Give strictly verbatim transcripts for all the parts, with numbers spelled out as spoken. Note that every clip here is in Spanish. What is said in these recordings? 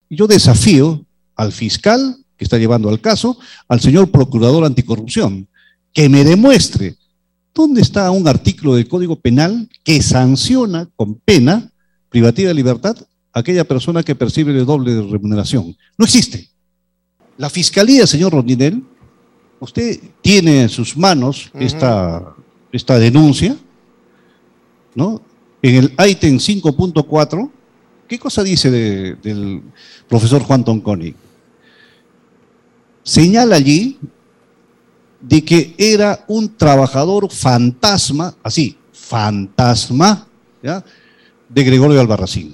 Y yo desafío al fiscal que está llevando al caso, al señor procurador anticorrupción, que me demuestre dónde está un artículo del Código Penal que sanciona con pena privativa de libertad a aquella persona que percibe el doble de remuneración. No existe. La Fiscalía, señor Rondinel, usted tiene en sus manos uh-huh. esta, esta denuncia, ¿no? En el ítem cinco punto cuatro, ¿qué cosa dice de, del profesor Juan Tonconi? Señala allí de que era un trabajador fantasma, así, fantasma, ¿ya?, de Gregorio Albarracín.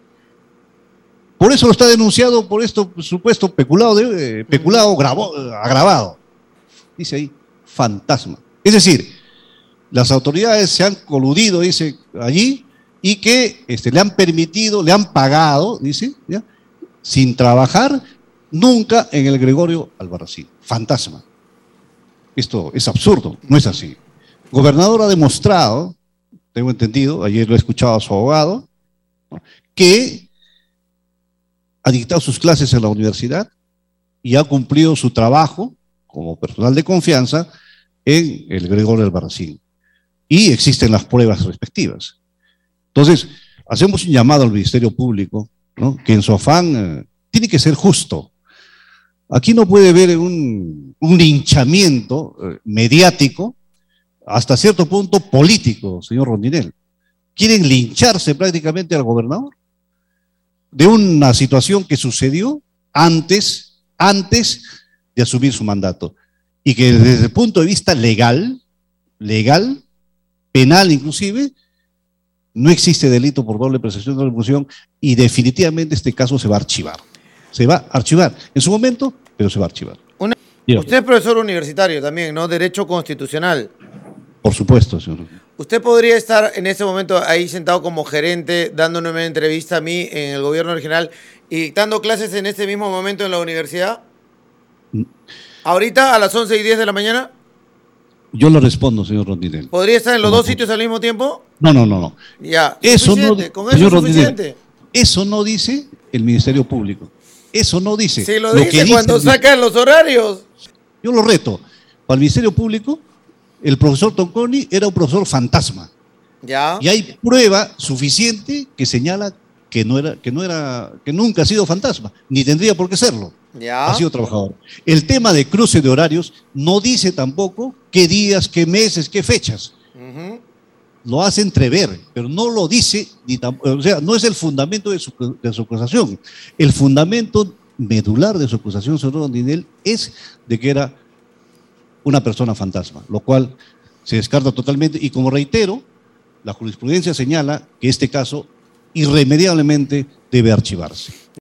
Por eso lo está denunciado por esto supuesto peculado, de, eh, peculado gravo, agravado. Dice ahí, fantasma. Es decir, las autoridades se han coludido, dice allí, y que este, le han permitido, le han pagado, dice, ¿ya?, sin trabajar nunca en el Gregorio Albarracín. Fantasma. Esto es absurdo, no es así. El gobernador ha demostrado, tengo entendido, ayer lo he escuchado a su abogado, ¿no?, que ha dictado sus clases en la universidad y ha cumplido su trabajo como personal de confianza en el Gregorio Albarracín. Y existen las pruebas respectivas. Entonces, hacemos un llamado al Ministerio Público, ¿no?, que en su afán eh, tiene que ser justo. Aquí no puede haber un, un linchamiento eh, mediático, hasta cierto punto político, señor Rondinel. Quieren lincharse prácticamente al gobernador de una situación que sucedió antes, antes de asumir su mandato. Y que desde el punto de vista legal, legal, penal inclusive, no existe delito por doble prestación de retribución y definitivamente este caso se va a archivar. Se va a archivar en su momento, pero se va a archivar. Una, usted es profesor universitario también, ¿no? Derecho constitucional. Por supuesto, señor. ¿Usted podría estar en este momento ahí sentado como gerente, dándome una entrevista a mí en el gobierno regional y dando clases en este mismo momento en la universidad? ¿Ahorita a las once y diez de la mañana? Yo le respondo, señor Rondinel. ¿Podría estar en los no, dos sitios al mismo tiempo? No, no, no, no. Ya, eso no, con eso es suficiente. Rondinel, eso no dice el Ministerio Público. Eso no dice. Sí, lo, lo dice que cuando dice, sacan los horarios. Yo lo reto. Para el Ministerio Público, el profesor Tonconi era un profesor fantasma. Ya. Y hay prueba suficiente que señala que no era, que no era, que nunca ha sido fantasma, ni tendría por qué serlo. Ya. Ha sido trabajador. El tema de cruce de horarios no dice tampoco qué días, qué meses, qué fechas. Uh-huh. Lo hace entrever, pero no lo dice, ni o sea, no es el fundamento de su, de su acusación. El fundamento medular de su acusación, señor Rondinel, es de que era una persona fantasma, lo cual se descarta totalmente. Y como reitero, la jurisprudencia señala que este caso irremediablemente debe archivarse.